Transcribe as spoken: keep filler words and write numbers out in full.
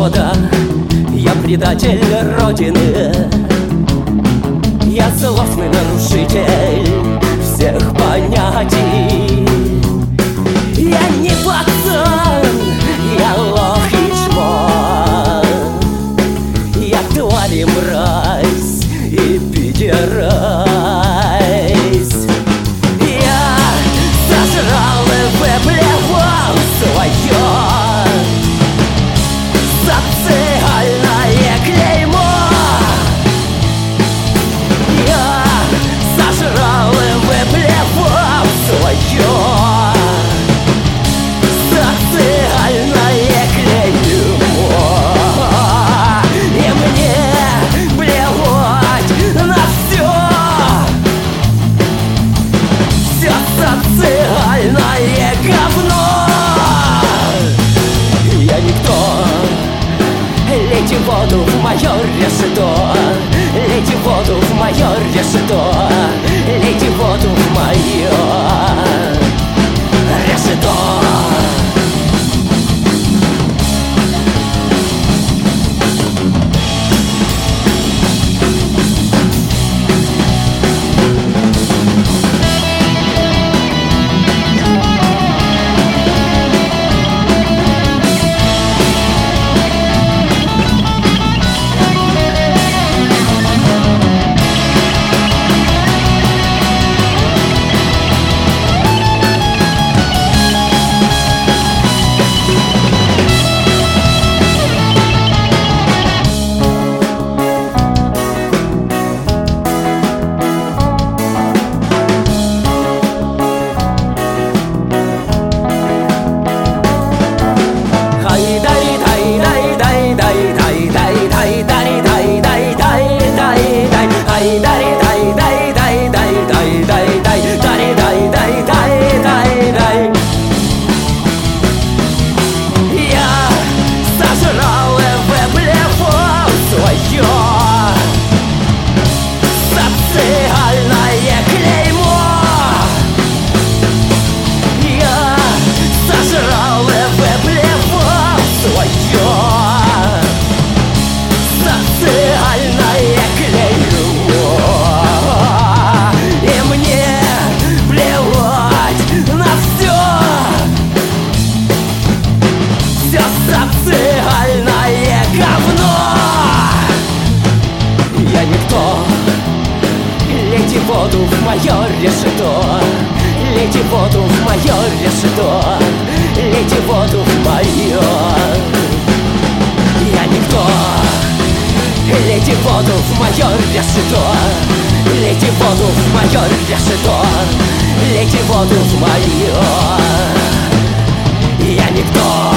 народа, я предатель Родины, я злостный нарушитель всех понятий. Я не пацан, я лох и чмо, я тварь и мразь и пидерась. Я сожрал и выплевал свое социальное клеймо. Я сожрал и выплевал свое социальное клеймо. И мне плевать на все, все социальное говно. Я никто. Лейте воду в мое решето, лейте воду в мое решето, лейте воду в мое решето. Социальное говно. Я никто. Лейте воду в мое решето, лейте воду в мое решето, лейте воду в мое. Я никто. Лейте воду в мое решето, лейте воду в мое решето, лейте воду в мое. Я никто.